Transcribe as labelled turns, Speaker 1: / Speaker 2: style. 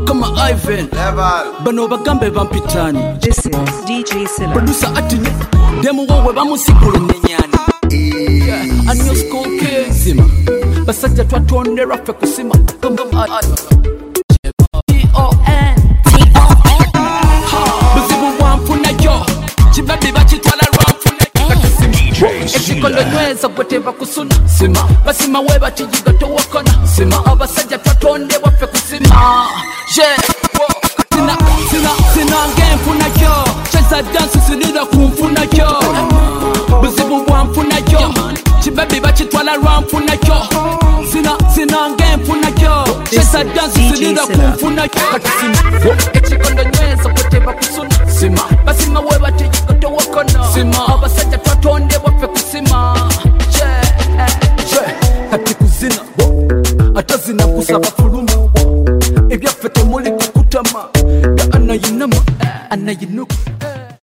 Speaker 1: kama Ivan bano bagambe bampitani.
Speaker 2: This is DJ Silla.
Speaker 1: Producer atine demu wowe bamusikulu nenyani. A new school kids sima basajja twatondera ffe kusima. Buzibu bwamfuna yo kibabi bakitwala lwamfuna ekikondo nyweza gweteva kusuna sima basima we batijiga towakona sima abasajja twatondebwa ffe kusima sina ngenfuna yo cheza dansi sinira kumfuna yo buzibu bwamfuna yo kibabi bakitwala lwamfuna yo sina ngenfuna yo cheza dansi sinira kumfuna yo ekikondo nyweza gweteva kusuna sima basima we batijiga towakona sima abasajja twatondebwa ffe kusima kati kuzina atazina kusaba fuluma ebyaffe temuli kukutama ga anayinama anayinuka